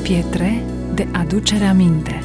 Pietre de aducere aminte.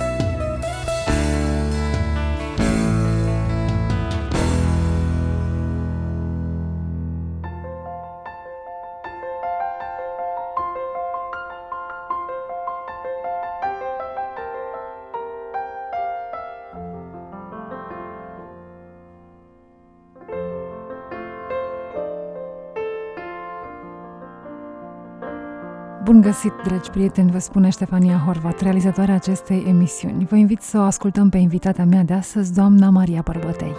Bun găsit, dragi prieteni, vă spune Ștefania Horvat, realizatoarea acestei emisiuni. Vă invit să o ascultăm pe invitata mea de astăzi, doamna Maria Bărbătei.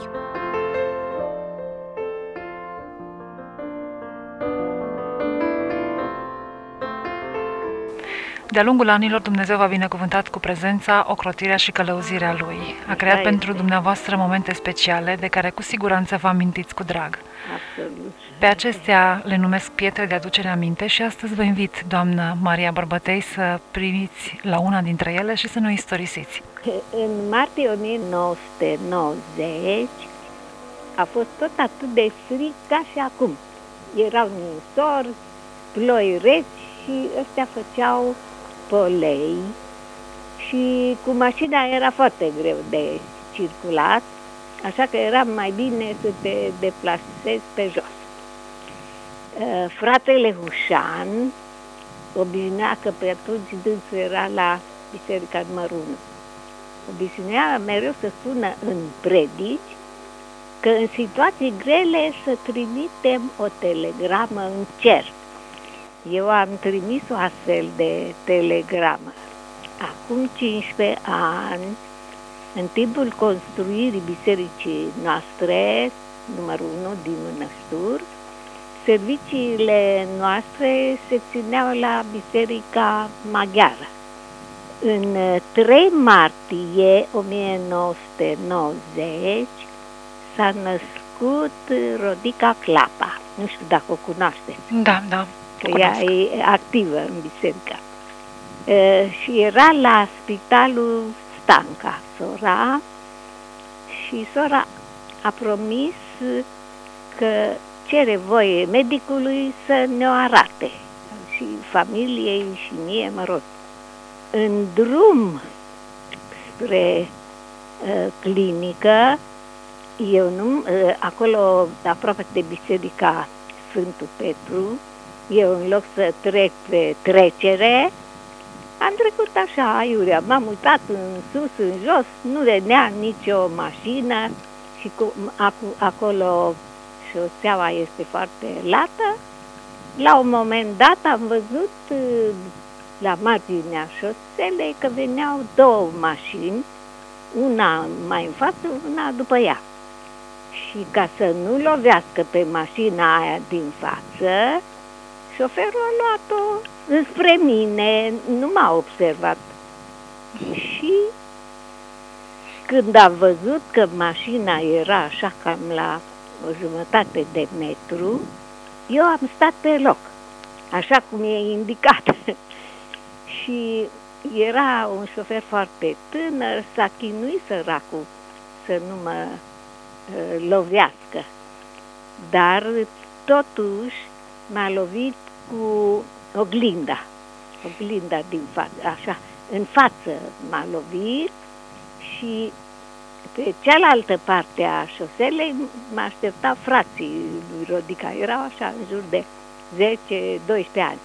De-a lungul anilor, Dumnezeu v-a binecuvântat cu prezența, ocrotirea și călăuzirea Lui. A creat pentru dumneavoastră momente speciale, de care cu siguranță vă amintiți cu drag. Absolut. Pe acestea le numesc pietre de aducere aminte și astăzi vă invit, doamnă Maria Bărbătei, să priviți la una dintre ele și să ne istorisiți. În martie 1990 a fost tot atât de frig ca și acum. Erau ninsori, ploi reci și ăstea făceau polei și cu mașina era foarte greu de circulat, așa că era mai bine să te deplasezi pe jos. Fratele Hușan obișnuia, că pe atunci dânsul era la biserica numărul 1, obișnuia mereu să spună în predici că în situații grele să trimitem o telegramă în cer. Eu am trimis o astfel de telegramă acum 15 ani, în timpul construirii bisericii noastre, numărul 1 din Mănăsturi. Serviciile noastre se țineau la biserica maghiară. În 3 martie 1990 s-a născut Rodica Clapa. Nu știu dacă o cunoașteți. Da. Că ea e activă în biserică. Și era la spitalul Stanca, sora, și sora a promis că cere voie medicului să ne-o arate, și familiei și mie, mă rog. În drum spre clinică, acolo, aproape de biserica Sfântul Petru, eu, în loc să trec pe trecere, am trecut așa, aiurea. M-am uitat în sus, în jos, nu venea nicio mașină și acolo șoseaua este foarte lată. La un moment dat am văzut la marginea șoselei că veneau 2 mașini, una mai în față, una după ea. Și ca să nu lovească pe mașina aia din față, șoferul a luat-o înspre mine, nu m-a observat. Și când a văzut că mașina era așa cam la o jumătate de metru, eu am stat pe loc, așa cum e indicat. Și era un șofer foarte tânăr, s-a chinuit săracul să nu mă lovească. Dar totuși m-a lovit cu oglinda din față, așa, în față m-a lovit și pe cealaltă parte a șoselei mă așteptau frații lui Rodica, erau așa în jur de 10-12 ani.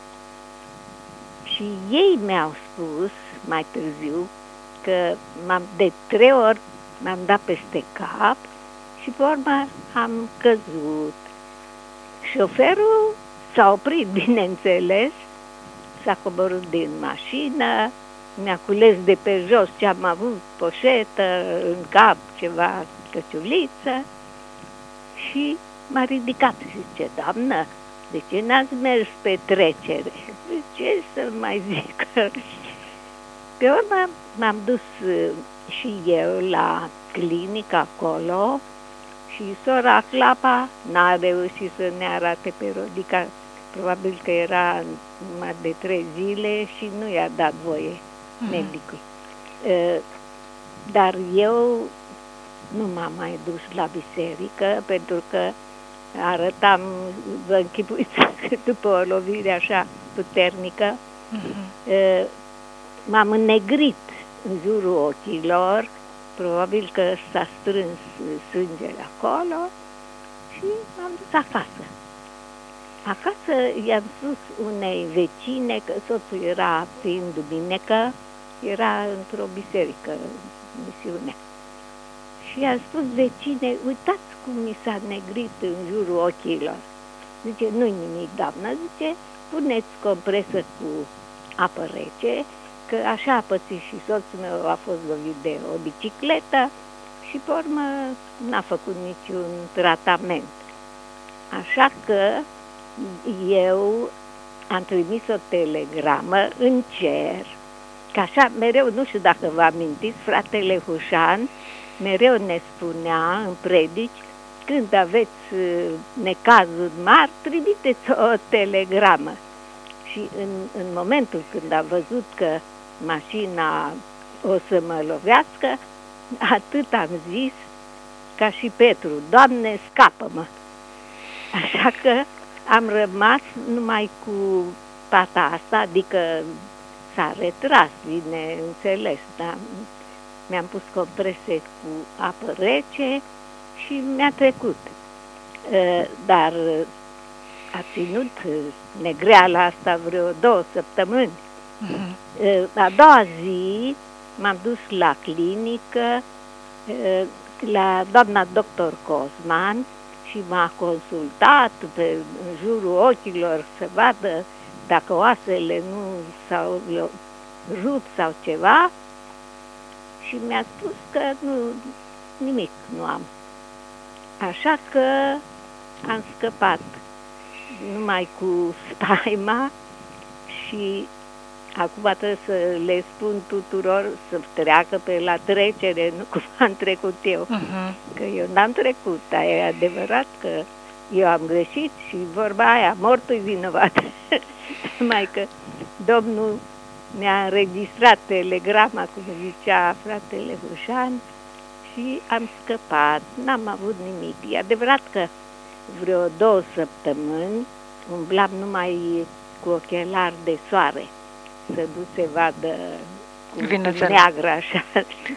Și ei mi-au spus mai târziu că de 3 ori m-am dat peste cap și pe urmă am căzut. Șoferul s-a oprit, bineînțeles, s-a coborât din mașină, mi-a cules de pe jos ce am avut, poșetă, în cap ceva, căciuliță, și m-a ridicat și zice: doamnă, de ce n-ați mers pe trecere? Ce să mai zic? Pe urmă m-am dus și eu la clinică acolo și sora Clapa n-a reușit să ne arate pe Rodica. Probabil că era numai de 3 zile și nu i-a dat voie medicul. Dar eu nu m-am mai dus la biserică pentru că arătam, vă închipuiți, după o lovire așa puternică, m-am înnegrit în jurul ochilor, probabil că s-a strâns sângele acolo și m-am dus acasă. Acasă i-am spus unei vecine că soțul era, fiind duminică, era într-o biserică, misiune. Și i-am spus vecinei, uitați cum mi s-a negrit în jurul ochilor. Zice, nu-i nimic, doamnă, zice, puneți compresă cu apă rece, că așa a pățit și soțul meu, a fost lovit de o bicicletă și pe urmă n-a făcut niciun tratament. Așa că eu am trimis o telegramă în cer, că așa mereu, nu știu dacă vă amintiți, fratele Hușan mereu ne spunea în predici, când aveți necazuri mari, trimiteți o telegramă. Și în momentul când a văzut că mașina o să mă lovească, atât am zis, ca și Petru, Doamne, scapă-mă! Așa că am rămas numai cu pata asta, adică s-a retras, bine înțeles, dar mi-am pus comprese cu apă rece și mi-a trecut. Dar a ținut negreala asta vreo 2 săptămâni. A doua zi m-am dus la clinică, la doamna doctor Cosman și m-a consultat în jurul ochilor să vadă dacă oasele nu s-au rupt sau ceva și mi-a spus că nimic nu am. Așa că am scăpat numai cu spaima și acum trebuie să le spun tuturor să treacă pe la trecere, nu cum am trecut eu. Că eu n-am trecut, dar e adevărat că eu am greșit și vorba aia, mortul-i vinovat. Mai că Domnul mi-a înregistrat telegrama, cum zicea fratele Hușan, și am scăpat, n-am avut nimic. E adevărat că vreo 2 săptămâni umblam numai cu ochelari de soare, să nu se vadă cum neagră așa.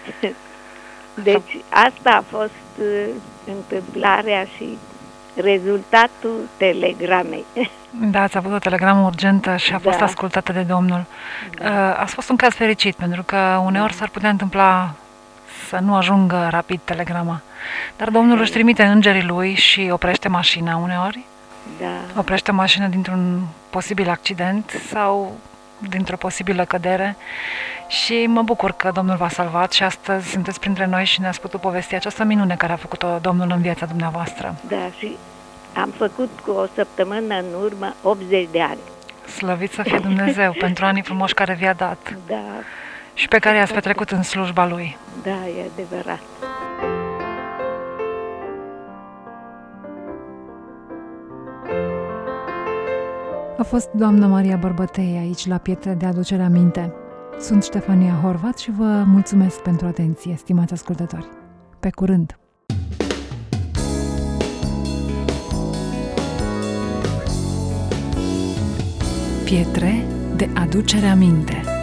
Deci asta a fost întâmplarea și rezultatul telegramei. Da, ați avut o telegramă urgentă și a fost ascultată de Domnul. Ați fost un caz fericit, pentru că uneori s-ar putea întâmpla să nu ajungă rapid telegrama. Dar Domnul își trimite îngerii lui și oprește mașina uneori. Da. Oprește mașina dintr-un posibil accident sau dintr-o posibilă cădere și mă bucur că Domnul v-a salvat și astăzi sunteți printre noi și ne-ați putut povesti această minune care a făcut-o Domnul în viața dumneavoastră. Da, și am făcut cu o săptămână în urmă 80 de ani. Slăvit să fie Dumnezeu pentru anii frumoși care vi-a dat. Da. Și pe care i-ați petrecut în slujba Lui. Da, e adevărat. A fost doamna Maria Bărbătei aici la Pietre de aducere aminte. Sunt Ștefania Horvat și vă mulțumesc pentru atenție, stimați ascultători. Pe curând! Pietre de aducere aminte.